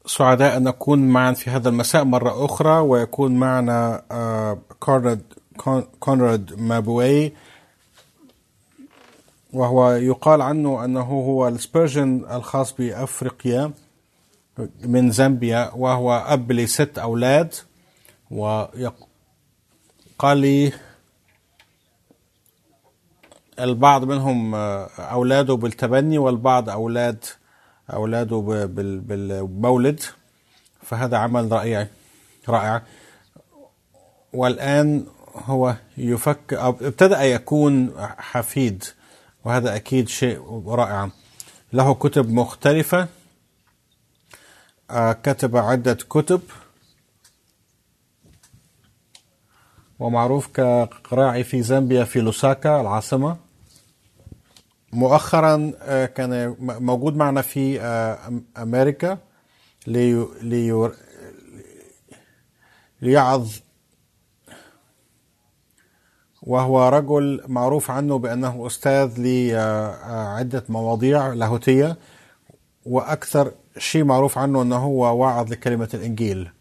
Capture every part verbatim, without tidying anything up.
سعداء أن نكون معا في هذا المساء مرة أخرى، ويكون معنا كونراد كونراد مابوي، وهو يقال عنه أنه هو السبيرجن الخاص بأفريقيا من زامبيا، وهو أب لست أولاد. وقال لي البعض منهم أولاده بالتبني، والبعض أولاد أولاده بالمولد، فهذا عمل رائع رائع. والآن هو يفكر ابتدأ يكون حفيد، وهذا أكيد شيء رائع. له كتب مختلفة، كتب عدة كتب، ومعروف كقراعي في زامبيا في لوساكا العاصمة. مؤخرا كان موجود معنا في أمريكا ليعظ، وهو رجل معروف عنه بأنه أستاذ لعدة مواضيع لاهوتية، وأكثر شيء معروف عنه أنه هو واعظ لكلمة الإنجيل.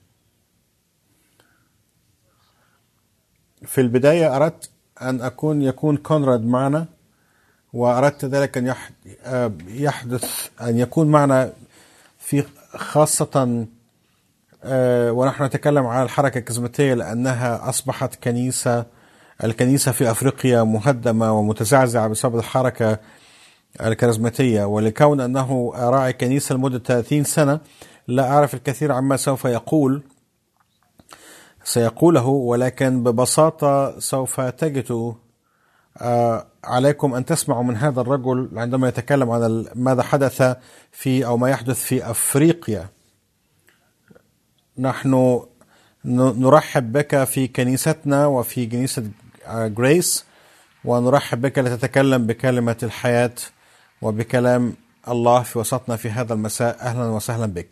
في البداية أردت أن أكون يكون كونراد معنا، وأردت ذلك أن يحدث أن يكون معنا في خاصة ونحن نتكلم عن الحركة الكاريزماتية، لأنها أصبحت كنيسة الكنيسة في أفريقيا مهدمة ومتزعزعة بسبب الحركة الكاريزماتية. ولكون أنه راعي كنيسة لمدة ثلاثين سنة، لا أعرف الكثير عما سوف يقول سيقوله، ولكن ببساطة سوف تجدوا عليكم أن تسمعوا من هذا الرجل عندما يتكلم عن ماذا حدث في أو ما يحدث في أفريقيا. نحن نرحب بك في كنيستنا وفي كنيسة غريس، ونرحب بك لتتكلم بكلمة الحياة وبكلام الله في وسطنا في هذا المساء. أهلا وسهلا بك.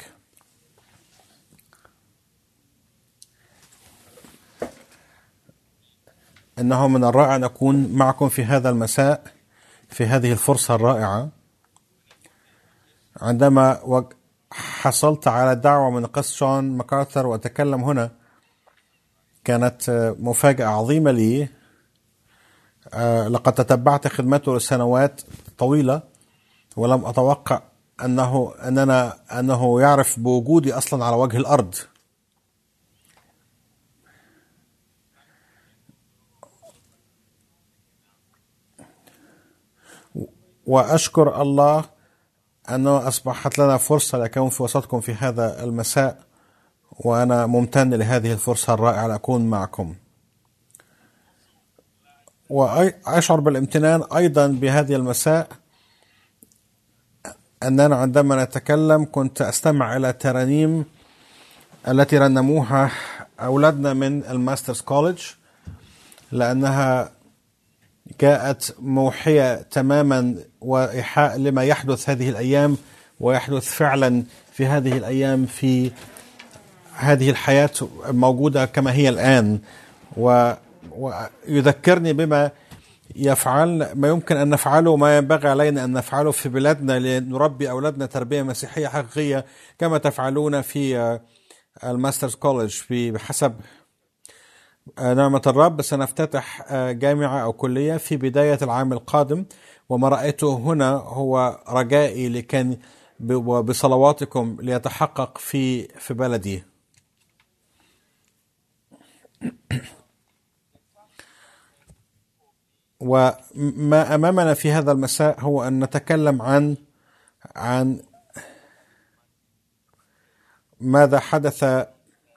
إنه من الرائع أن أكون معكم في هذا المساء في هذه الفرصة الرائعة. عندما حصلت على دعوة من قس جون ماكارثر وأتكلم هنا، كانت مفاجأة عظيمة لي. لقد تتبعت خدمته لسنوات طويلة، ولم أتوقع أنه أننا أنه يعرف بوجودي أصلا على وجه الأرض. وأشكر الله أنه أصبحت لنا فرصة لأكون في وسطكم في هذا المساء، وأنا ممتن لهذه الفرصة الرائعة لأكون معكم. وأشعر بالامتنان أيضا بهذه المساء أننا عندما نتكلم كنت أستمع إلى ترانيم التي رنموها أولادنا من الماسترز كوليدج، لأنها جاءت موحية تماما وإيحاء لما يحدث هذه الأيام، ويحدث فعلا في هذه الأيام في هذه الحياة موجودة كما هي الآن. ويذكرني بما يفعل ما يمكن أن نفعله، ما ينبغي علينا أن نفعله في بلادنا لنربي أولادنا تربية مسيحية حقيقية كما تفعلون في الماسترز كوليدج. بحسب نعمة الرب سنفتتح جامعة أو كلية في بداية العام القادم، وما رأيته هنا هو رجائي لكي بصلواتكم ليتحقق في في بلدي. وما أمامنا في هذا المساء هو أن نتكلم عن عن ماذا حدث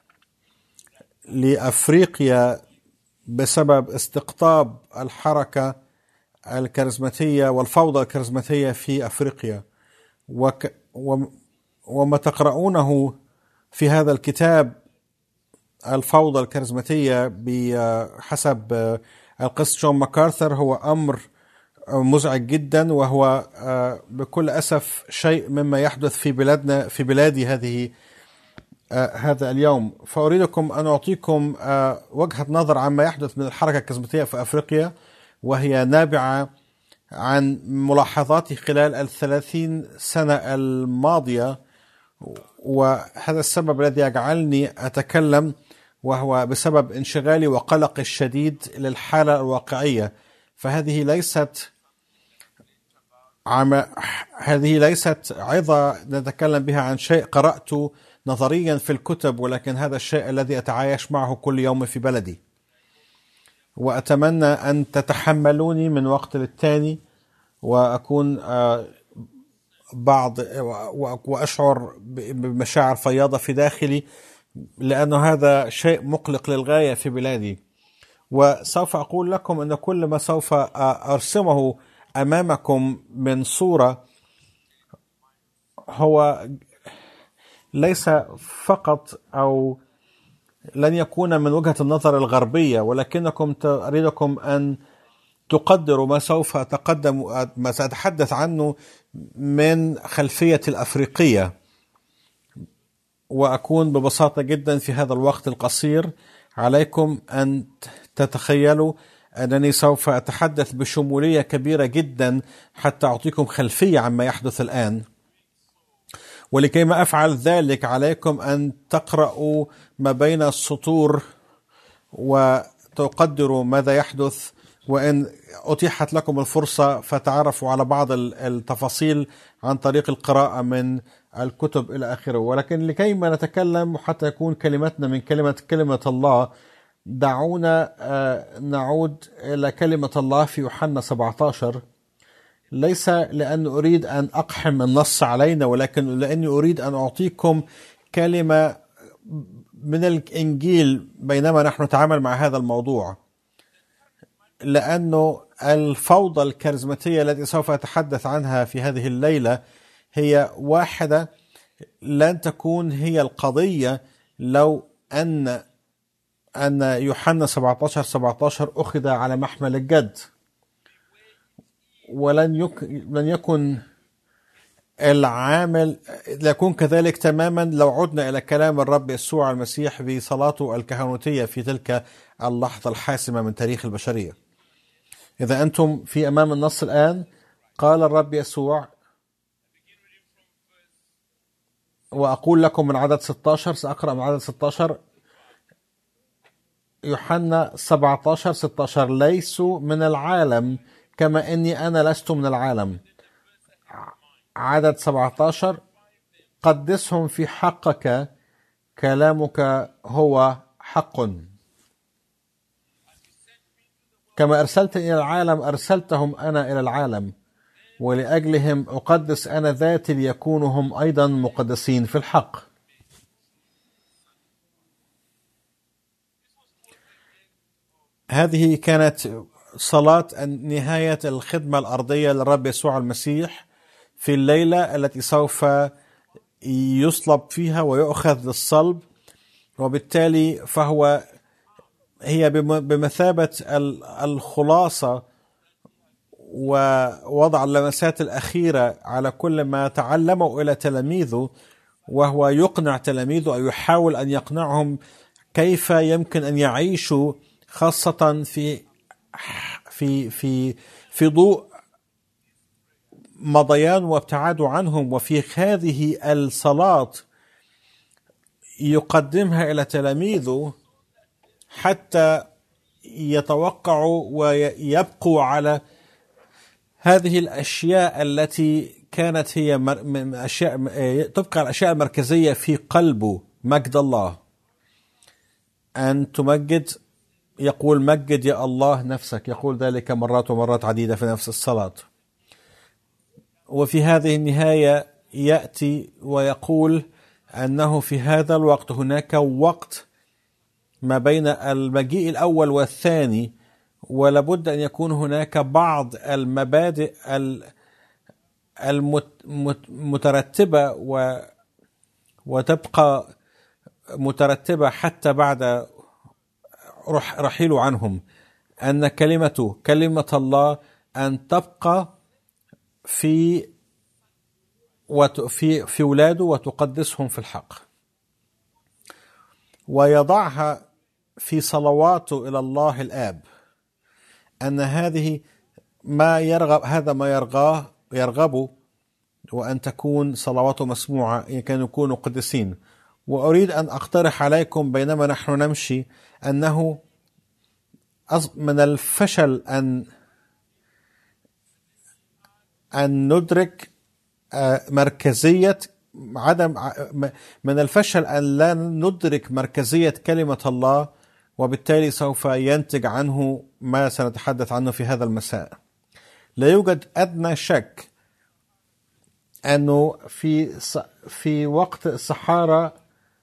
لأفريقيا بسبب استقطاب الحركة الكاريزماتية والفوضى الكاريزماتية في أفريقيا، وك وما تقرؤونه في هذا الكتاب الفوضى الكاريزماتية بحسب القس جون ماكارثر هو أمر مزعج جدا، وهو بكل أسف شيء مما يحدث في بلادنا في بلادي هذه هذا اليوم. فأريدكم أن أعطيكم وجهة نظر عما يحدث من الحركة الكاريزماتية في أفريقيا، وهي نابعة عن ملاحظاتي خلال الثلاثين سنة الماضية، وهذا السبب الذي يجعلني أتكلم، وهو بسبب انشغالي وقلقي الشديد للحالة الواقعية. فهذه ليست عم... هذه ليست عظة نتكلم بها عن شيء قرأته نظريا في الكتب، ولكن هذا الشيء الذي أتعايش معه كل يوم في بلدي. وأتمنى أن تتحملوني من وقت للتاني، وأكون بعض وأشعر بمشاعر فياضة في داخلي، لأن هذا شيء مقلق للغاية في بلادي. وسوف أقول لكم أن كل ما سوف أرسمه أمامكم من صورة هو ليس فقط أو لن يكون من وجهة النظر الغربية، ولكنكم أريدكم أن تقدروا ما سوف أتقدم ما سأتحدث عنه من خلفية الأفريقية. وأكون ببساطة جدا في هذا الوقت القصير عليكم أن تتخيلوا أنني سوف أتحدث بشمولية كبيرة جدا حتى أعطيكم خلفية عما يحدث الآن. ولكي ما أفعل ذلك عليكم أن تقرأوا ما بين السطور وتقدروا ماذا يحدث، وإن أتيحت لكم الفرصة فتعرفوا على بعض التفاصيل عن طريق القراءة من الكتب إلى آخره. ولكن لكي ما نتكلم حتى يكون كلمتنا من كلمة كلمة الله، دعونا نعود إلى كلمة الله في يوحنا سبعة عشر، ليس لأن أريد أن أقحم النص علينا، ولكن لأني أريد أن أعطيكم كلمة من الإنجيل بينما نحن نتعامل مع هذا الموضوع. لأنه الفوضى الكاريزماتية التي سوف أتحدث عنها في هذه الليلة هي واحدة لن تكون هي القضية لو أن أن يوحنا سبعة عشر سبعة عشر أخذ على محمل الجد، ولن يك... لن يكن العامل يكون كذلك تماما لو عدنا إلى كلام الرب يسوع المسيح في صلاته الكهنوتية في تلك اللحظة الحاسمة من تاريخ البشرية. إذا أنتم في أمام النص الآن، قال الرب يسوع، وأقول لكم من عدد ستة عشر، سأقرأ من عدد ستة عشر، يوحنا سبعة عشر ستة عشر: ليسوا من العالم كما إني أنا لست من العالم. عدد سبعة عشر: قدسهم في حقك، كلامك هو حق. كما أرسلتني إلى العالم أرسلتهم أنا إلى العالم، ولأجلهم أقدس أنا ذاتي ليكونوا هم أيضا مقدسين في الحق. هذه كانت صلاة نهاية الخدمة الأرضية للرب يسوع المسيح في الليلة التي سوف يصلب فيها ويؤخذ للصلب، وبالتالي فهو هي بمثابة الخلاصة ووضع اللمسات الأخيرة على كل ما تعلموا إلى تلاميذه، وهو يقنع تلاميذه أو يحاول أن يقنعهم كيف يمكن أن يعيشوا، خاصة في في في في ضوء مضيان وابتعادوا عنهم. وفي هذه الصلاة يقدمها إلى تلاميذه حتى يتوقعوا ويبقوا على هذه الأشياء التي كانت هي من أشياء تبقى الأشياء المركزية في قلبه. مجد الله، أن تمجد، يقول مجد يا الله نفسك، يقول ذلك مرات ومرات عديدة في نفس الصلاة. وفي هذه النهاية يأتي ويقول أنه في هذا الوقت هناك وقت ما بين المجيء الأول والثاني، ولابد أن يكون هناك بعض المبادئ المترتبة وتبقى مترتبة حتى بعد رحيله عنهم، أن كلمته كلمة الله أن تبقى في في في ولاده وتقدسهم في الحق، ويضعها في صلواته إلى الله الآب، أن هذه ما يرغب هذا ما يرغاه يرغبه وأن تكون صلواته مسموعة إن كانوا يكونوا قديسين. وأريد أن أقترح عليكم بينما نحن نمشي أنه من الفشل أن أن ندرك مركزية عدم من الفشل أن لا ندرك مركزية كلمة الله، وبالتالي سوف ينتج عنه ما سنتحدث عنه في هذا المساء. لا يوجد أدنى شك أنه في في وقت الصحارى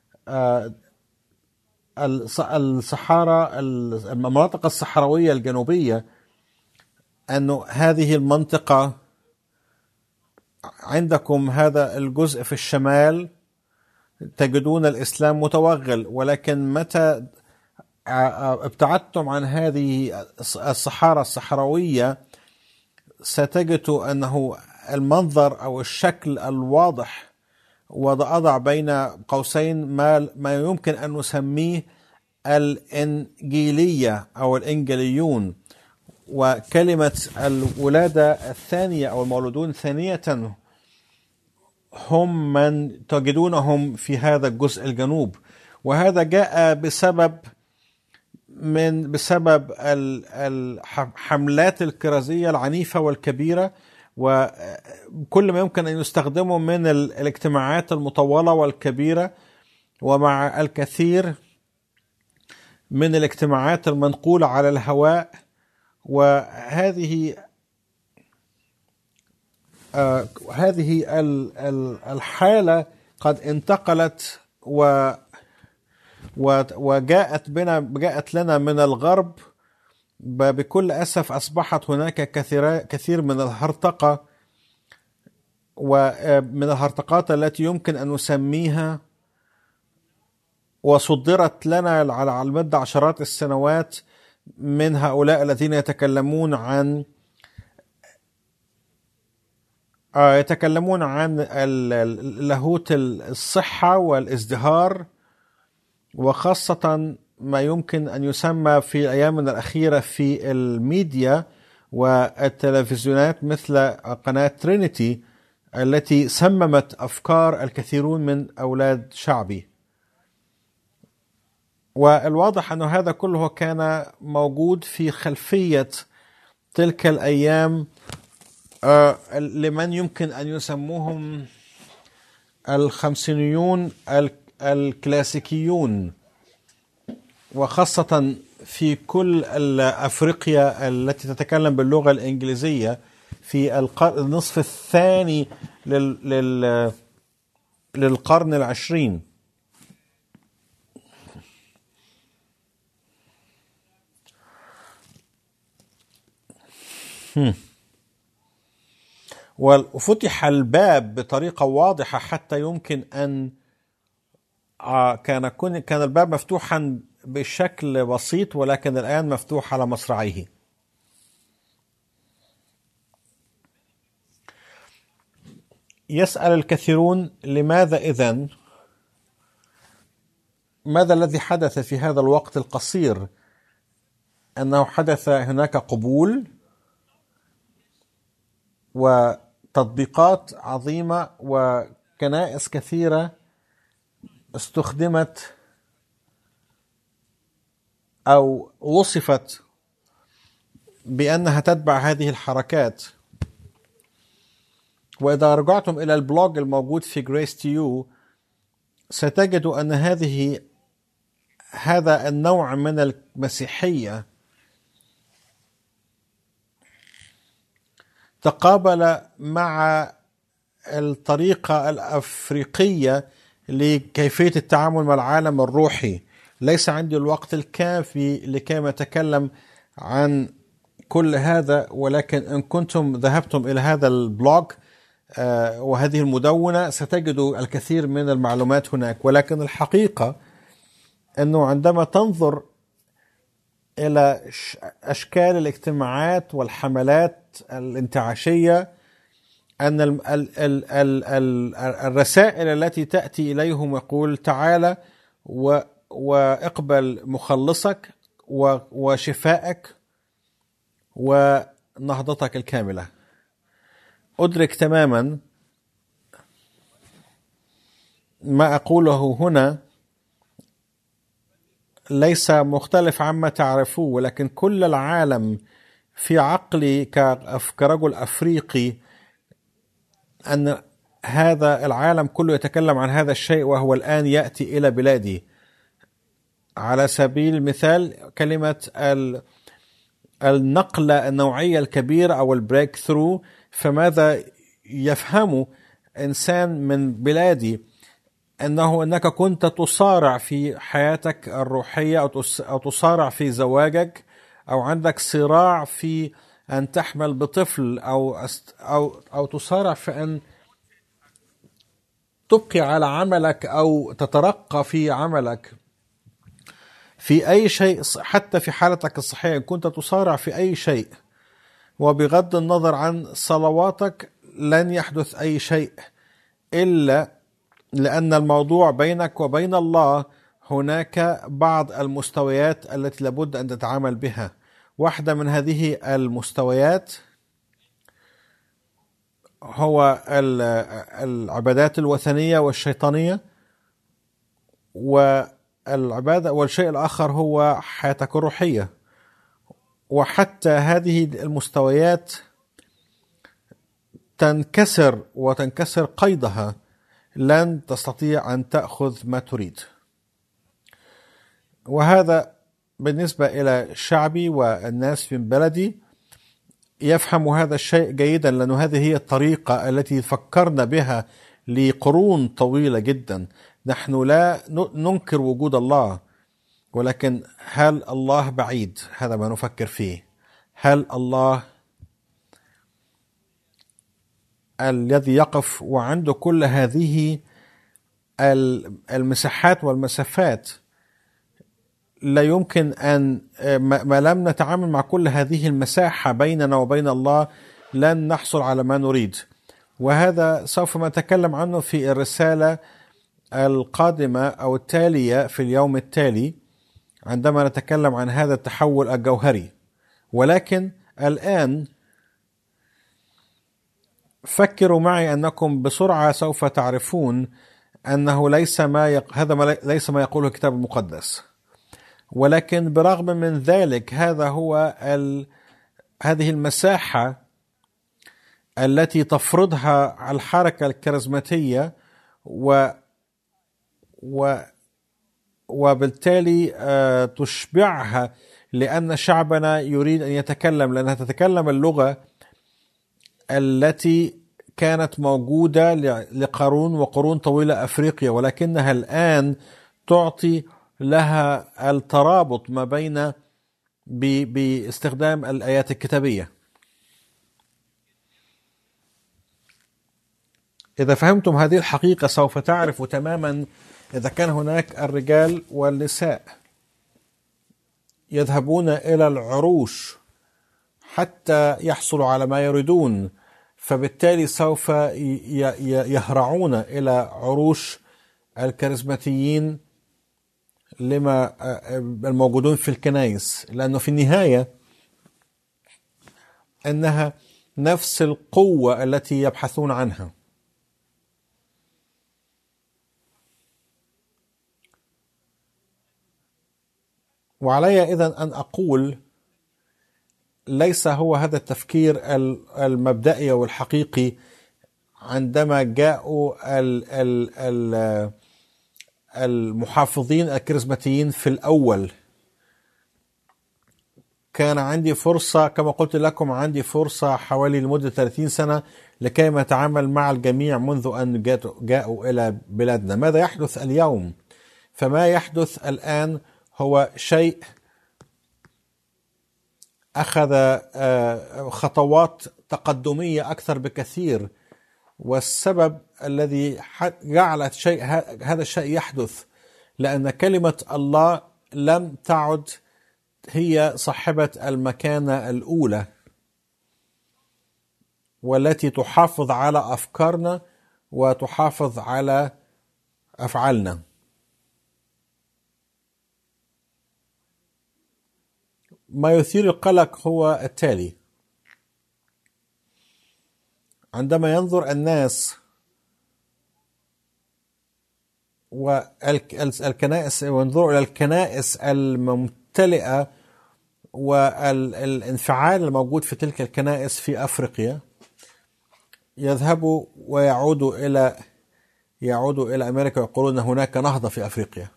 الصحارى المناطق الصحراوية الجنوبية، أنه هذه المنطقة عندكم هذا الجزء في الشمال تجدون الإسلام متوغل، ولكن متى ابتعدتم عن هذه الصحارى الصحراوية ستجدوا أنه المنظر أو الشكل الواضح، وأضع بين قوسين ما ما يمكن أن نسميه الإنجيلية أو الإنجيليون. وكلمة الولادة الثانية أو المولودون ثانية هم من تجدونهم في هذا الجزء الجنوب، وهذا جاء بسبب من بسبب الحملات الكرازية العنيفة والكبيرة، وكل ما يمكن أن يستخدمه من الاجتماعات المطولة والكبيرة، ومع الكثير من الاجتماعات المنقولة على الهواء. وهذه آه هذه الحالة قد انتقلت و وجاءت بنا جاءت لنا من الغرب. بكل أسف أصبحت هناك كثير كثير من الهرطقة ومن الهرطقات التي يمكن أن نسميها، وصدرت لنا على مدى عشرات السنوات من هؤلاء الذين يتكلمون عن يتكلمون عن لاهوت الصحة والازدهار، وخاصة ما يمكن أن يسمى في أيامنا الأخيرة في الميديا والتلفزيونات مثل قناة ترينيتي التي سممت أفكار الكثيرون من أولاد شعبي. والواضح أن هذا كله كان موجود في خلفية تلك الأيام لمن يمكن أن يسموهم الخمسينيون الكلاسيكيون، وخاصة في كل أفريقيا التي تتكلم باللغة الإنجليزية في النصف الثاني للقرن العشرين. وفتح الباب بطريقة واضحة حتى يمكن أن كان كان الباب مفتوحا بشكل بسيط، ولكن الآن مفتوح على مصراعيه. يسأل الكثيرون لماذا إذن؟ ماذا الذي حدث في هذا الوقت القصير؟ أنه حدث هناك قبول وتطبيقات عظيمة وكنائس كثيرة استخدمت أو وصفت بأنها تتبع هذه الحركات. وإذا رجعتم إلى البلوج الموجود في Grace to You ستجدوا أن هذه هذا النوع من المسيحية تقابل مع الطريقة الأفريقية لكيفية التعامل مع العالم الروحي. ليس عندي الوقت الكافي لكي أتكلم عن كل هذا، ولكن إن كنتم ذهبتم إلى هذا البلوج وهذه المدونة ستجدوا الكثير من المعلومات هناك. ولكن الحقيقة أنه عندما تنظر إلى أشكال الاجتماعات والحملات الانتعاشية، أن ال ال ال ال ال الرسائل التي تأتي إليهم يقول تعالى واقبل مخلصك وشفائك ونهضتك الكاملة. أدرك تماما ما أقوله هنا ليس مختلف عما تعرفوه، ولكن كل العالم في عقلي كرجل أفريقي أن هذا العالم كله يتكلم عن هذا الشيء، وهو الآن يأتي إلى بلادي. على سبيل المثال كلمة النقلة النوعية الكبيرة أو البريك ثرو، فماذا يفهم إنسان من بلادي؟ أنه أنك كنت تصارع في حياتك الروحية أو تصارع في زواجك، أو عندك صراع في أن تحمل بطفل، أو أو أو تصارع في أن تبقي على عملك أو تترقى في عملك، في أي شيء، حتى في حالتك الصحية كنت تصارع في أي شيء، وبغض النظر عن صلواتك لن يحدث أي شيء، إلا لأن الموضوع بينك وبين الله هناك بعض المستويات التي لابد أن تتعامل بها. واحدة من هذه المستويات هو العبادات الوثنية والشيطانية والعبادة، والشيء الآخر هو حياتك الروحية. وحتى هذه المستويات تنكسر وتنكسر قيدها، لن تستطيع أن تأخذ ما تريد. وهذا بالنسبة إلى شعبي والناس من بلدي يفهم هذا الشيء جيدا، لأن هذه هي الطريقة التي فكرنا بها لقرون طويلة جدا. نحن لا ننكر وجود الله، ولكن هل الله بعيد؟ هذا ما نفكر فيه. هل الله الذي يقف وعنده كل هذه المساحات والمسافات، لا يمكن أن ما لم نتعامل مع كل هذه المساحة بيننا وبين الله لن نحصل على ما نريد. وهذا سوف نتكلم عنه في الرسالة القادمة أو التالية في اليوم التالي، عندما نتكلم عن هذا التحول الجوهري. ولكن الآن فكروا معي أنكم بسرعة سوف تعرفون أنه ليس ما يق... هذا ما ليس ما يقوله الكتاب المقدس، ولكن برغم من ذلك هذا هو ال... هذه المساحة التي تفرضها الحركة الكاريزماتية، و... و... وبالتالي آه تشبعها، لأن شعبنا يريد أن يتكلم، لأنها تتكلم اللغة التي كانت موجودة لقرون وقرون طويلة أفريقيا، ولكنها الآن تعطي لها الترابط ما بين باستخدام الآيات الكتابية. إذا فهمتم هذه الحقيقة سوف تعرفوا تماما إذا كان هناك الرجال والنساء يذهبون إلى العروش حتى يحصلوا على ما يريدون، فبالتالي سوف يهرعون إلى عروش الكاريزماتيين لما الموجودون في الكنائس، لأنه في النهاية أنها نفس القوة التي يبحثون عنها. وعلي إذن أن أقول ليس هو هذا التفكير المبدئي والحقيقي عندما جاءوا المحافظين الكاريزماتيين في الأول. كان عندي فرصة كما قلت لكم، عندي فرصة حوالي لمدة ثلاثين سنة لكي ما أتعامل مع الجميع منذ أن جاءوا إلى بلادنا. ماذا يحدث اليوم؟ فما يحدث الآن هو شيء أخذ خطوات تقدمية أكثر بكثير، والسبب الذي جعل شيء هذا الشيء يحدث لأن كلمة الله لم تعد هي صاحبة المكانة الأولى والتي تحافظ على أفكارنا وتحافظ على أفعالنا. ما يثير القلق هو التالي: عندما ينظر الناس والكنائس، وانظروا إلى الكنائس الممتلئة والانفعال الموجود في تلك الكنائس في أفريقيا، يذهبوا ويعودوا إلى يعودوا إلى أمريكا ويقولون هناك نهضة في أفريقيا،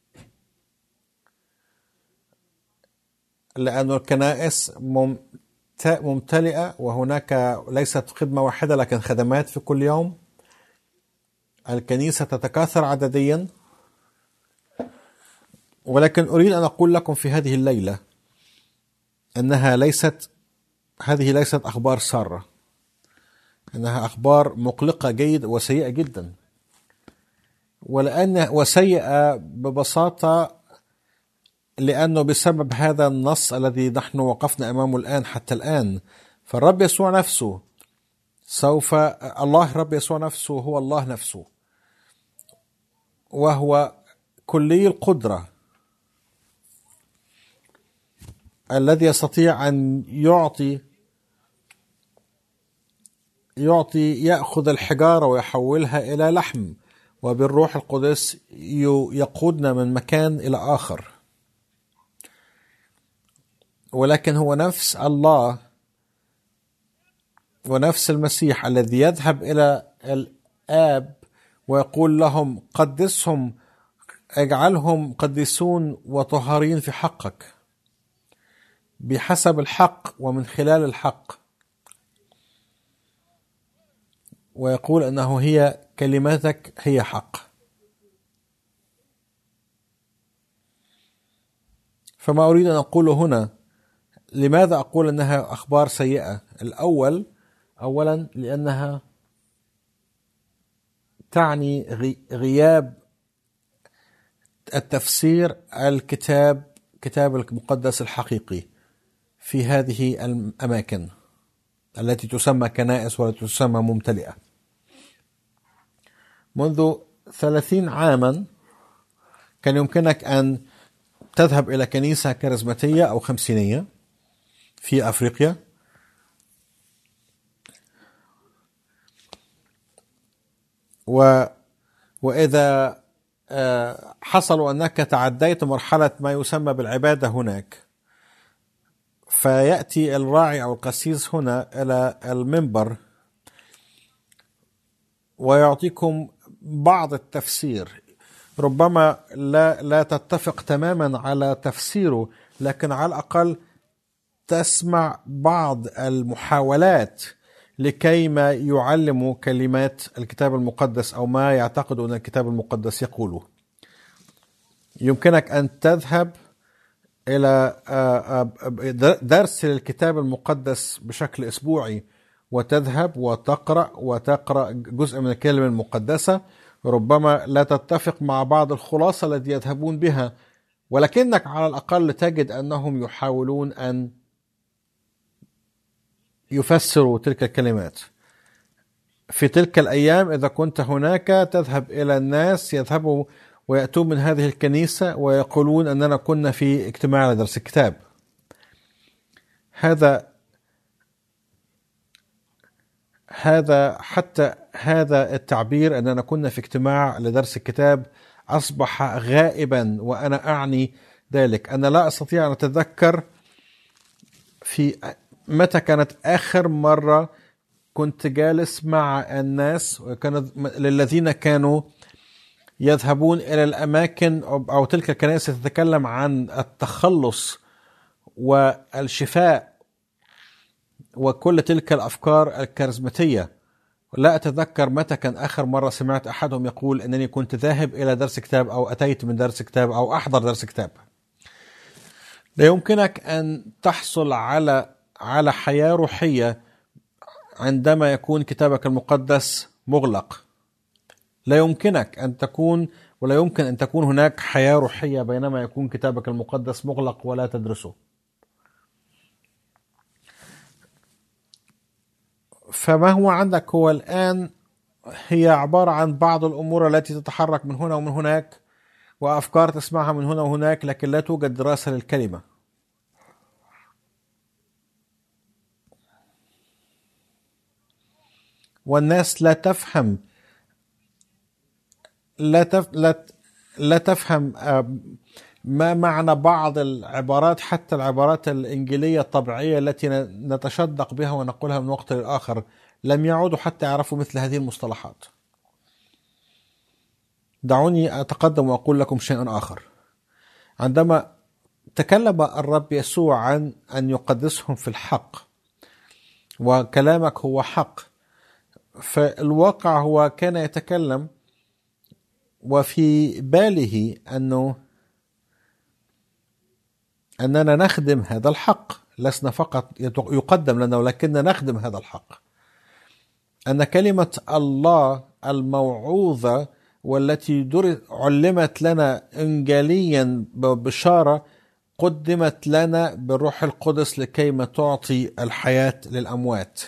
لأن الكنائس ممتلئة وهناك ليست خدمة واحدة لكن خدمات في كل يوم. الكنيسة تتكاثر عدديا. ولكن أريد أن أقول لكم في هذه الليلة أنها ليست هذه ليست أخبار سارة، أنها أخبار مقلقة جيد وسيئة جدا. ولأن وسيئة ببساطة لأنه بسبب هذا النص الذي نحن وقفنا أمامه الآن حتى الآن، فالرب يسوع نفسه سوف الله رب يسوع نفسه هو الله نفسه، وهو كلي القدرة الذي يستطيع أن يعطي يعطي يأخذ الحجارة ويحولها إلى لحم، وبالروح القدس يقودنا من مكان إلى آخر. ولكن هو نفس الله ونفس المسيح الذي يذهب إلى الآب ويقول لهم قدسهم، اجعلهم قديسون وطهارين في حقك، بحسب الحق ومن خلال الحق، ويقول أنه هي كلماتك هي حق. فما أريد أن أقوله هنا، لماذا أقول أنها أخبار سيئة؟ الأول أولا لأنها تعني غياب التفسير الكتاب كتاب المقدس الحقيقي في هذه الأماكن التي تسمى كنائس والتي تسمى ممتلئة. منذ ثلاثين عاما كان يمكنك أن تذهب إلى كنيسة كاريزماتية أو خمسينية في أفريقيا، و وإذا حصلوا أنك تعديت مرحلة ما يسمى بالعبادة هناك، فيأتي الراعي أو القسيس هنا إلى المنبر ويعطيكم بعض التفسير، ربما لا لا تتفق تماما على تفسيره، لكن على الأقل تسمع بعض المحاولات لكي ما يعلموا كلمات الكتاب المقدس أو ما يعتقد أن الكتاب المقدس يقوله. يمكنك أن تذهب إلى درس الكتاب المقدس بشكل أسبوعي، وتذهب وتقرأ وتقرأ جزء من الكلمة المقدسة، ربما لا تتفق مع بعض الخلاصة التي يذهبون بها، ولكنك على الأقل تجد أنهم يحاولون أن يفسروا تلك الكلمات. في تلك الأيام إذا كنت هناك تذهب إلى الناس يذهبوا ويأتون من هذه الكنيسة ويقولون أننا كنا في اجتماع لدرس الكتاب. هذا هذا حتى هذا التعبير أننا كنا في اجتماع لدرس الكتاب أصبح غائبا، وأنا أعني ذلك أنا لا أستطيع أن أتذكر في متى كانت آخر مرة كنت جالس مع الناس وكانت للذين كانوا يذهبون إلى الأماكن أو تلك الكنائس تتكلم عن التخلص والشفاء وكل تلك الأفكار الكاريزماتية. لا أتذكر متى كان آخر مرة سمعت أحدهم يقول أنني كنت ذاهب إلى درس كتاب أو أتيت من درس كتاب أو أحضر درس كتاب. لا يمكنك أن تحصل على على حياة روحية عندما يكون كتابك المقدس مغلق. لا يمكنك أن تكون ولا يمكن أن تكون هناك حياة روحية بينما يكون كتابك المقدس مغلق ولا تدرسه. فما هو عندك هو الآن هي عبارة عن بعض الأمور التي تتحرك من هنا ومن هناك، وأفكار تسمعها من هنا وهناك، لكن لا توجد دراسة للكلمة. والناس لا تفهم لا تف... لا لا تفهم ما معنى بعض العبارات، حتى العبارات الإنجيلية الطبيعية التي نتشدق بها ونقولها من وقت لآخر، لم يعودوا حتى يعرفوا مثل هذه المصطلحات. دعوني أتقدم وأقول لكم شيئا آخر. عندما تكلم الرب يسوع عن أن يقدسهم في الحق، وكلامك هو حق، فالواقع هو كان يتكلم وفي باله أنه أننا نخدم هذا الحق، لسنا فقط يقدم لنا ولكننا نخدم هذا الحق. أن كلمة الله الموعوظة والتي علمت لنا إنجيليا ببشارة قدمت لنا بالروح القدس لكيما تعطي الحياة للأموات.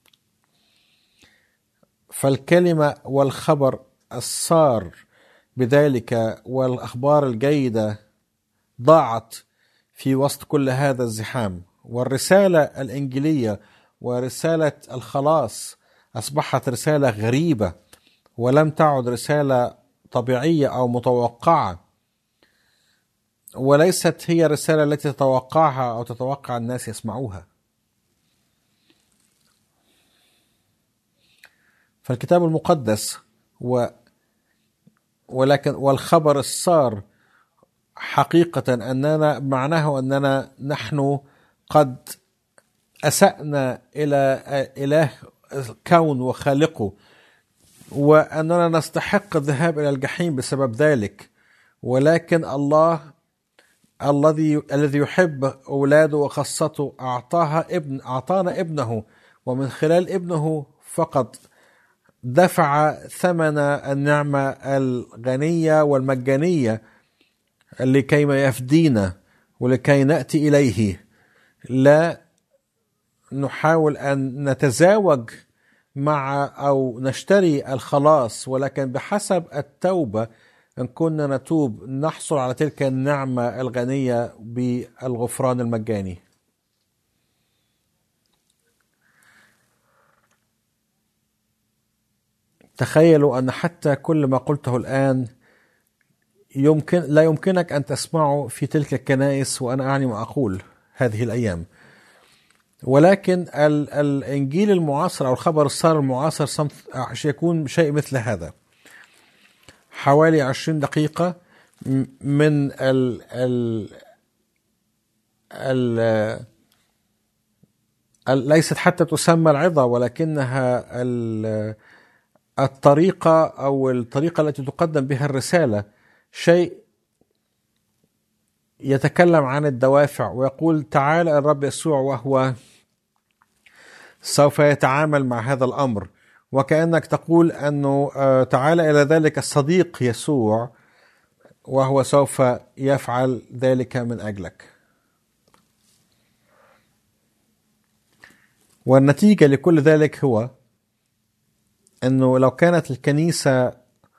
فالكلمة والخبر السار بذلك والأخبار الجيدة ضاعت في وسط كل هذا الزحام، والرسالة الإنجيلية ورسالة الخلاص أصبحت رسالة غريبة ولم تعد رسالة طبيعية أو متوقعة، وليست هي الرسالة التي تتوقعها أو تتوقع الناس يسمعوها. فالكتاب المقدس و ولكن والخبر السار حقيقة أننا معناه أننا نحن قد أسأنا إلى إله كون وخالقه، وأننا نستحق الذهاب إلى الجحيم بسبب ذلك، ولكن الله الذي الذي يحب أولاده وخاصته أعطاها ابن أعطانا ابنه، ومن خلال ابنه فقط دفع ثمن النعمة الغنية والمجانية لكيما يفدينا ولكي نأتي إليه. لا نحاول أن نتزاوج مع أو نشتري الخلاص، ولكن بحسب التوبة إن كنا نتوب نحصل على تلك النعمة الغنية بالغفران المجاني. تخيلوا أن حتى كل ما قلته الآن يمكن لا يمكنك أن تسمعه في تلك الكنائس وأنا أعني ما أقول هذه الأيام، ولكن ال الإنجيل المعاصر أو الخبر السار المعاصر سيكون شيء مثل هذا. حوالي عشرين دقيقة من ال ال ال ليست حتى تسمى العظة، ولكنها الطريقة أو الطريقة التي تقدم بها الرسالة، شيء يتكلم عن الدوافع ويقول تعال الرب يسوع وهو سوف يتعامل مع هذا الأمر، وكأنك تقول أنه تعال إلى ذلك الصديق يسوع وهو سوف يفعل ذلك من أجلك. والنتيجة لكل ذلك هو أنه لو كانت الكنيسة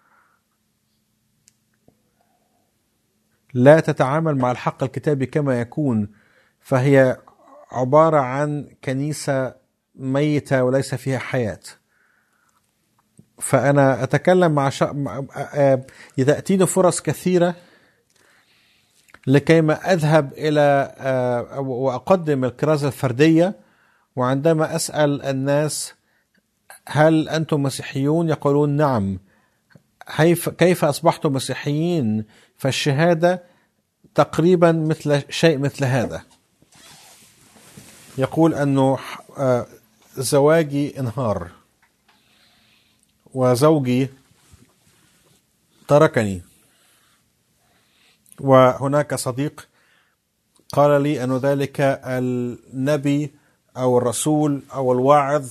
لا تتعامل مع الحق الكتابي كما يكون، فهي عبارة عن كنيسة ميتة وليس فيها حياة. فأنا أتكلم مع شا... إذا أتيني فرص كثيرة لكيما أذهب إلى وأقدم الكرازة الفردية، وعندما أسأل الناس هل أنتم مسيحيون يقولون نعم، كيف أصبحتم مسيحيين؟ فالشهادة تقريبا مثل شيء مثل هذا، يقول أنه زواجي انهار وزوجي تركني، وهناك صديق قال لي أن ذلك النبي أو الرسول أو الواعظ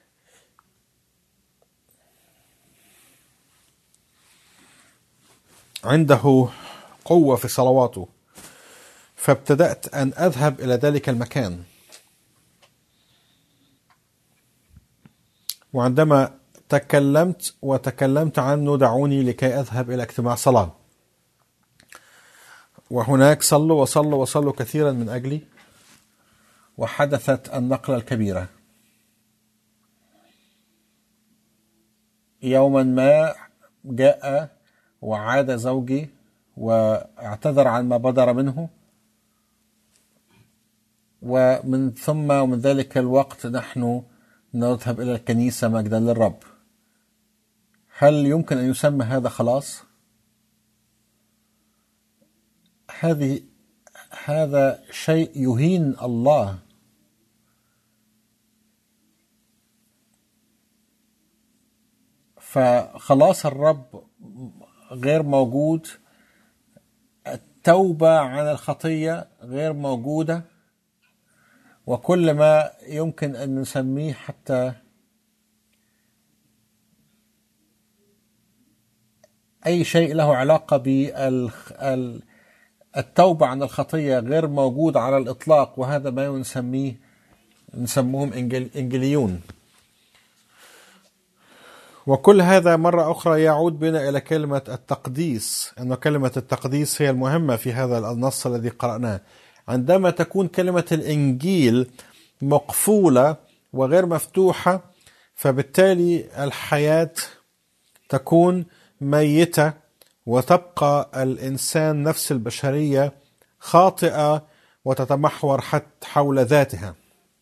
عنده قوة في صلواته. فابتدأت أن أذهب إلى ذلك المكان، وعندما تكلمت وتكلمت عنه دعوني لكي أذهب إلى اجتماع صلاة، وهناك صلوا وصلوا وصلوا كثيرا من أجلي، وحدثت النقلة الكبيرة. يوما ما جاء وعاد زوجي واعتذر عن ما بدر منه، ومن ثم ومن ذلك الوقت نحن نذهب إلى الكنيسة مجدا للرب. هل يمكن أن يسمى هذا خلاص؟ هذه هذا شيء يهين الله. فخلاص الرب غير موجود، التوبة عن الخطية غير موجودة، وكل ما يمكن أن نسميه حتى أي شيء له علاقة بالتوبة عن الخطية غير موجود على الإطلاق، وهذا ما نسميه نسموهم إنجيليون. وكل هذا مرة أخرى يعود بنا إلى كلمة التقديس، أن كلمة التقديس هي المهمة في هذا النص الذي قرأناه. عندما تكون كلمة الإنجيل مقفولة وغير مفتوحة، فبالتالي الحياة تكون ميتة، وتبقى الإنسان نفس البشرية خاطئة وتتمحور حتى حول ذاتها.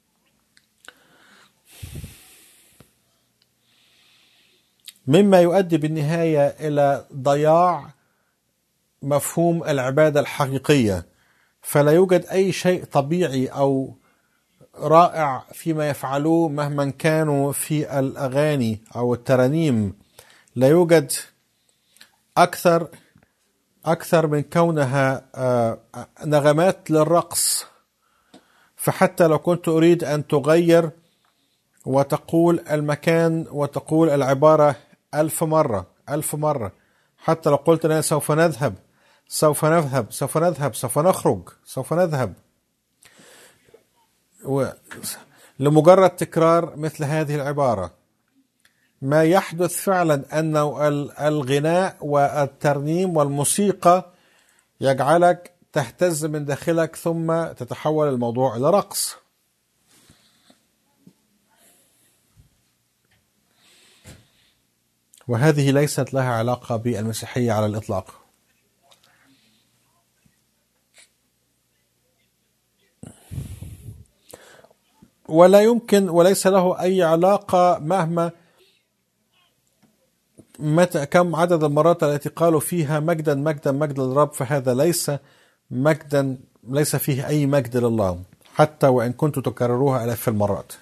مما يؤدي بالنهاية إلى ضياع مفهوم العبادة الحقيقية. فلا يوجد أي شيء طبيعي أو رائع فيما يفعلوه مهما كانوا في الأغاني أو الترانيم. لا يوجد أكثر أكثر من كونها نغمات للرقص. فحتى لو كنت أريد أن تغير وتقول المكان وتقول العبارة ألف مرة ألف مرة، حتى لو قلت أنا سوف نذهب سوف نذهب سوف نذهب سوف نخرج سوف نذهب، لمجرد تكرار مثل هذه العبارة، ما يحدث فعلا أنه الغناء والترنيم والموسيقى يجعلك تهتز من داخلك، ثم تتحول الموضوع إلى رقص. وهذه ليست لها علاقة بالمسيحية على الإطلاق. ولا يمكن وليس له أي علاقة مهما متى كم عدد المرات التي قالوا فيها مجدا مجدا مجدا للرب، فهذا ليس مجدا، ليس فيه أي مجد لله حتى وإن كنتوا تكرروها آلاف المرات.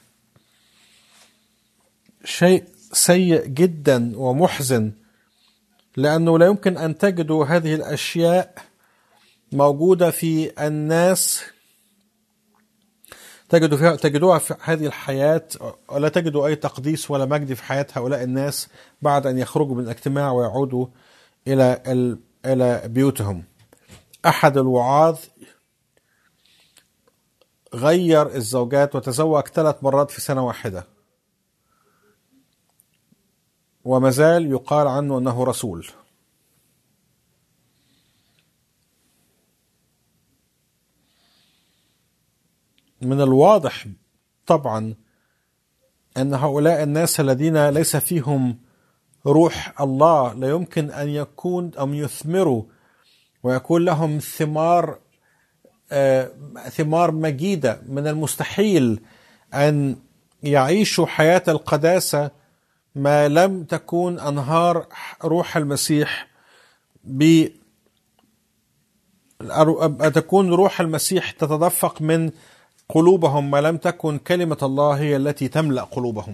شيء سيء جدا ومحزن، لأنه لا يمكن أن تجدوا هذه الأشياء موجودة في الناس، تجدوا فيها تجدوها في هذه الحياة، ولا تجدوا أي تقديس ولا مجد في حياة هؤلاء الناس بعد أن يخرجوا من الاجتماع ويعودوا إلى إلى بيوتهم. أحد الوعاظ غير الزوجات وتزوج ثلاث مرات في سنة واحدة، وما زال يقال عنه أنه رسول. من الواضح طبعا أن هؤلاء الناس الذين ليس فيهم روح الله لا يمكن أن يكون أم يثمروا ويكون لهم ثمار آه ثمار مجيدة. من المستحيل أن يعيشوا حياة القداسة ما لم تكون أنهار روح المسيح ب تكون روح المسيح تتدفق من قلوبهم، ما لم تكن كلمة الله هي التي تملأ قلوبهم.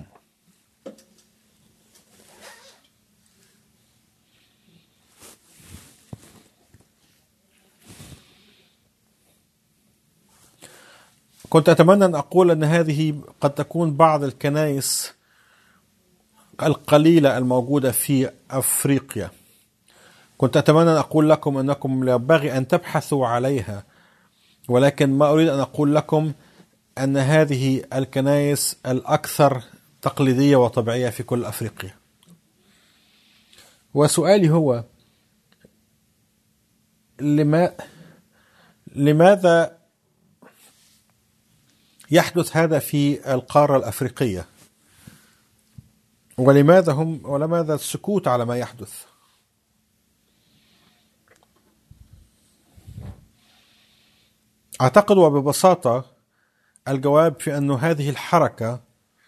كنت أتمنى أن أقول أن هذه قد تكون بعض الكنائس القليلة الموجودة في أفريقيا. كنت أتمنى أن أقول لكم أنكم ينبغي أن تبحثوا عليها، ولكن ما أريد أن أقول لكم أن هذه الكنائس الأكثر تقليدية وطبيعية في كل أفريقيا. وسؤالي هو لما لماذا يحدث هذا في القارة الأفريقية؟ ولماذا هم ولماذا السكوت على ما يحدث؟ أعتقد وببساطة الجواب في أن هذه الحركة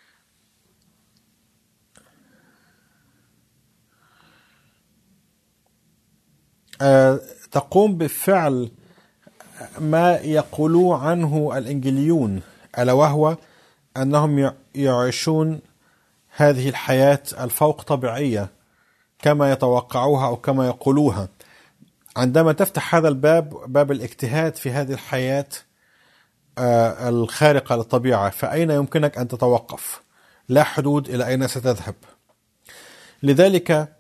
تقوم بفعل ما يقولوا عنه الإنجيليون، ألا وهو أنهم يعيشون هذه الحياة الفوق طبيعية كما يتوقعوها أو كما يقولوها. عندما تفتح هذا الباب، باب الاجتهاد في هذه الحياة الخارقة للطبيعة، فأين يمكنك أن تتوقف؟ لا حدود إلى أين ستذهب. لذلك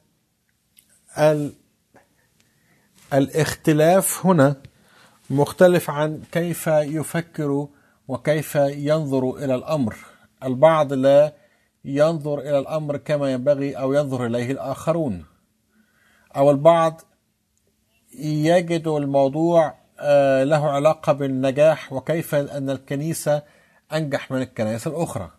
الاختلاف هنا مختلف عن كيف يفكر وكيف ينظر إلى الأمر. البعض لا ينظر إلى الأمر كما ينبغي أو ينظر إليه الآخرون، أو البعض يجد الموضوع له علاقة بالنجاح وكيف أن الكنيسة أنجح من الكنائس الأخرى.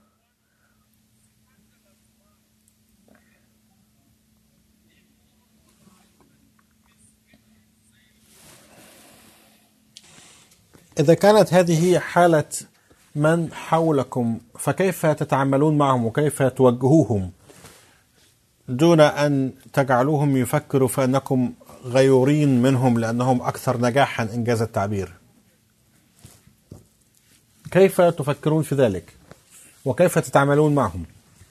إذا كانت هذه هي حالة من حولكم، فكيف تتعاملون معهم وكيف توجهوهم دون أن تجعلوهم يفكروا فأنكم غيورين منهم لأنهم أكثر نجاحا إنجاز التعبير؟ كيف تفكرون في ذلك وكيف تتعاملون معهم؟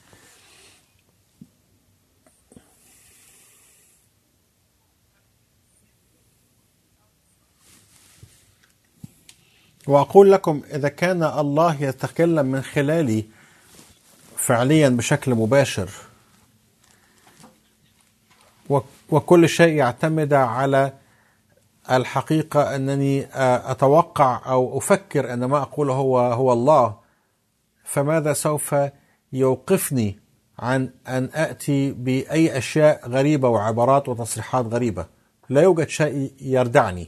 وأقول لكم، إذا كان الله يتكلم من خلالي فعليا بشكل مباشر وكل شيء يعتمد على الحقيقة أنني أتوقع أو أفكر أن ما أقوله هو هو الله، فماذا سوف يوقفني عن أن أتي بأي أشياء غريبة وعبارات وتصريحات غريبة؟ لا يوجد شيء يردعني.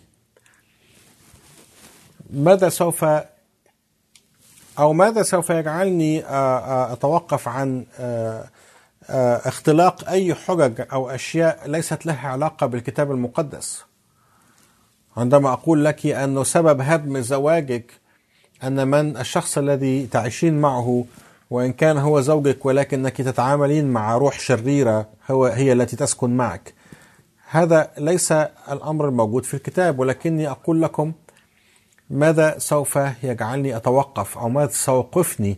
ماذا سوف أو ماذا سوف يجعلني أتوقف عن اختلاق أي حجج أو أشياء ليست لها علاقة بالكتاب المقدس؟ عندما أقول لك أنه سبب هدم زواجك أن من الشخص الذي تعيشين معه، وإن كان هو زوجك ولكنك تتعاملين مع روح شريرة هو هي التي تسكن معك، هذا ليس الأمر الموجود في الكتاب. ولكني أقول لكم ماذا سوف يجعلني أتوقف أو ماذا سيوقفني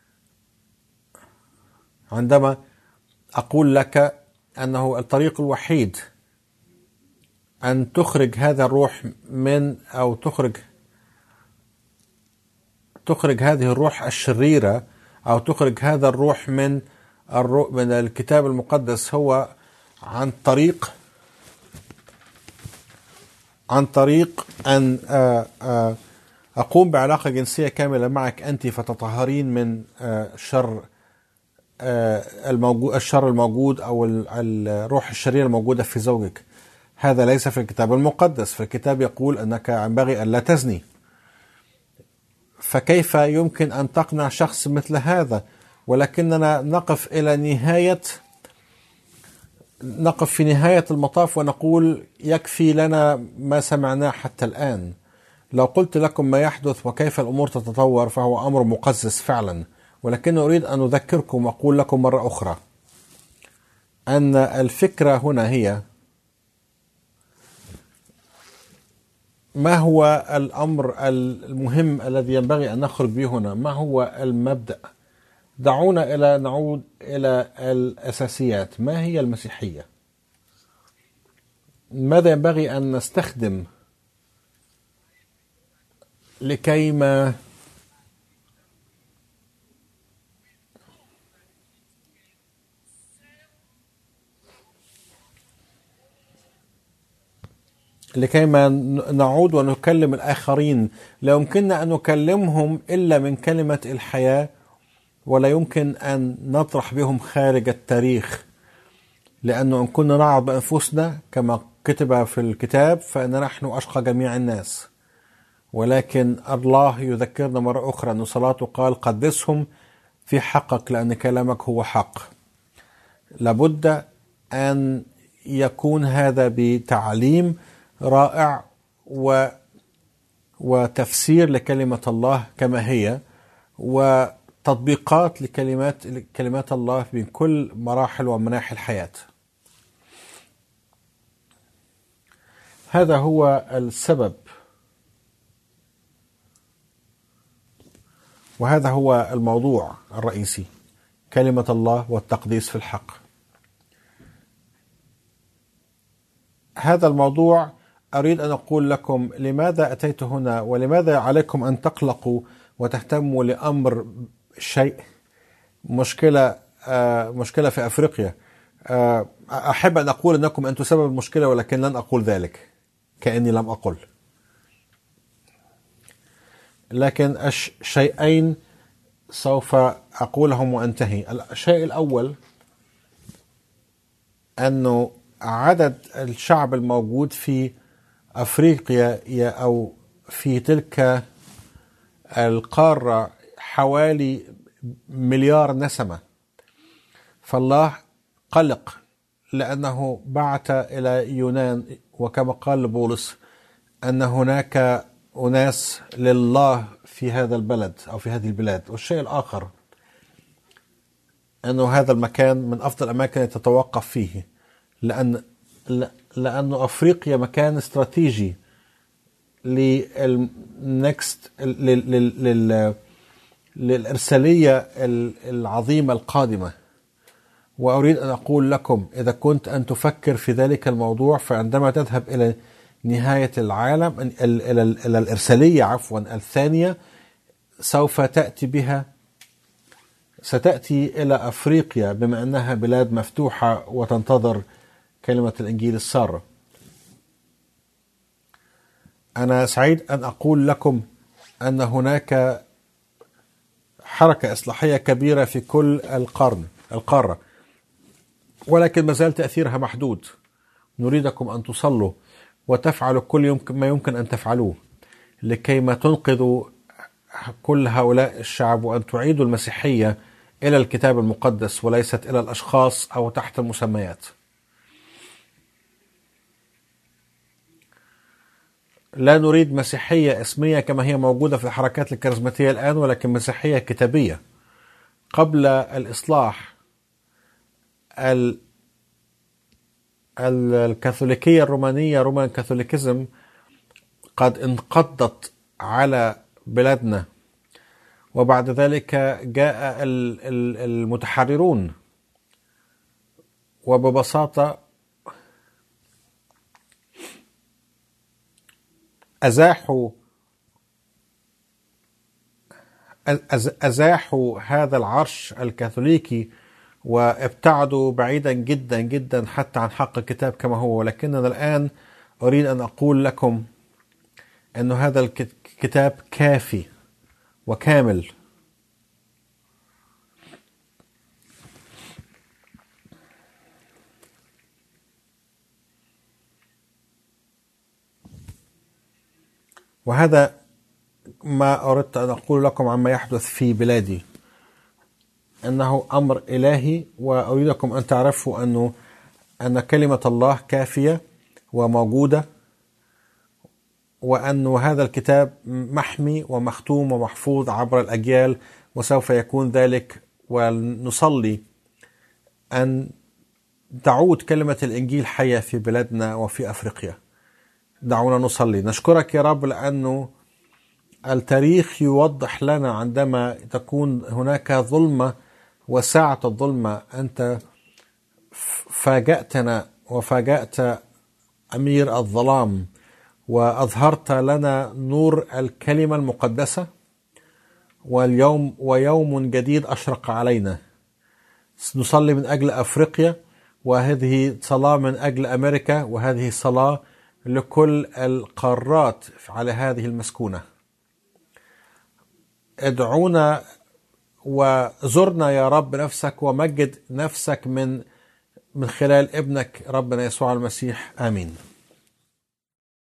عندما أقول لك أنه الطريق الوحيد أن تخرج هذا الروح من أو تخرج تخرج هذه الروح الشريرة أو تخرج هذا الروح من الروح من الكتاب المقدس هو عن طريق عن طريق أن أقوم بعلاقة جنسية كاملة معك أنت فتطهرين من شر الموجود الشر الموجود أو الروح الشريرة الموجودة في زوجك. هذا ليس في الكتاب المقدس. في الكتاب يقول أنك ينبغي أن لا تزني. فكيف يمكن أن تقنع شخص مثل هذا؟ ولكننا نقف إلى نهاية نقف في نهاية المطاف ونقول يكفي لنا ما سمعناه حتى الآن. لو قلت لكم ما يحدث وكيف الأمور تتطور فهو أمر مقزز فعلا، ولكن أريد أن أذكركم وأقول لكم مرة أخرى أن الفكرة هنا هي ما هو الأمر المهم الذي ينبغي أن نخرج به هنا؟ ما هو المبدأ؟ دعونا إلى نعود إلى الأساسيات. ما هي المسيحية؟ ماذا ينبغي أن نستخدم لكيما لكيما نعود ونكلم الآخرين؟ لا يمكننا أن نكلمهم إلا من كلمة الحياة، ولا يمكن أن نطرح بهم خارج التاريخ، لأنه إن كنا نعرض بأنفسنا كما كتب في الكتاب فإن نحن أشقى جميع الناس. ولكن الله يذكرنا مرة أخرى أن صلاته قال قدسهم في حقك لأن كلامك هو حق. لابد أن يكون هذا بتعليم رائع وتفسير لكلمة الله كما هي، وتطبيقات لكلمات كلمات الله في كل مراحل ومناحي الحياة. هذا هو السبب، وهذا هو الموضوع الرئيسي، كلمة الله والتقديس في الحق. هذا الموضوع أريد أن أقول لكم لماذا أتيت هنا، ولماذا عليكم أن تقلقوا وتهتموا لأمر شيء مشكلة آه مشكلة في أفريقيا. آه أحب أن أقول أنكم أنتم سبب المشكلة، ولكن لن أقول ذلك كأني لم أقل. لكن الشيئين سوف أقولهم وأنتهي. الشيء الأول أنه عدد الشعب الموجود في أفريقيا أو في تلك القارة حوالي مليار نسمة، فالله قلق لأنه بعث إلى يونان، وكما قال بولس أن هناك أناس لله في هذا البلد أو في هذه البلاد. والشيء الآخر أنه هذا المكان من أفضل الأماكن تتوقف فيه، لأن لأن أفريقيا مكان استراتيجي للنكست للإرسالية العظيمة القادمة. وأريد أن أقول لكم إذا كنت أن تفكر في ذلك الموضوع، فعندما تذهب إلى نهاية العالم إلى الإرسالية عفوا الثانية، سوف تأتي بها ستأتي إلى أفريقيا، بما أنها بلاد مفتوحة وتنتظر كلمة الإنجيل السارة. أنا سعيد أن أقول لكم أن هناك حركة إصلاحية كبيرة في كل القرن القارة، ولكن ما زال تأثيرها محدود. نريدكم أن تصلوا وتفعلوا كل يمكن ما يمكن أن تفعلوه لكي ما تنقذوا كل هؤلاء الشعب، وأن تعيدوا المسيحية إلى الكتاب المقدس وليست إلى الأشخاص أو تحت المسميات. لا نريد مسيحية اسمية كما هي موجودة في الحركات الكاريزماتية الآن، ولكن مسيحية كتابية. قبل الإصلاح الكاثوليكية الرومانية، رومان كاثوليكيزم، قد انقضت على بلادنا، وبعد ذلك جاء المتحررون وببساطة أزاحوا أزاحوا هذا العرش الكاثوليكي وابتعدوا بعيدا جدا جدا حتى عن حق الكتاب كما هو. ولكننا الآن أريد أن أقول لكم أن هذا الكتاب كافي وكامل. وهذا ما أردت أن أقول لكم عما يحدث في بلادي، أنه أمر إلهي. وأريدكم أن تعرفوا أنه أن كلمة الله كافية وموجودة، وأن هذا الكتاب محمي ومختوم ومحفوظ عبر الأجيال، وسوف يكون ذلك. ونصلي أن تعود كلمة الإنجيل حية في بلادنا وفي أفريقيا. دعونا نصلي. نشكرك يا رب لأنه التاريخ يوضح لنا عندما تكون هناك ظلمة وساعة الظلمة، أنت فاجأتنا وفاجأت أمير الظلام وأظهرت لنا نور الكلمة المقدسة، واليوم ويوم جديد أشرق علينا. نصلي من أجل أفريقيا، وهذه صلاة من أجل أمريكا، وهذه صلاة لكل القارات على هذه المسكونة. ادعونا وزرنا يا رب نفسك، ومجد نفسك من من خلال ابنك ربنا يسوع المسيح. آمين.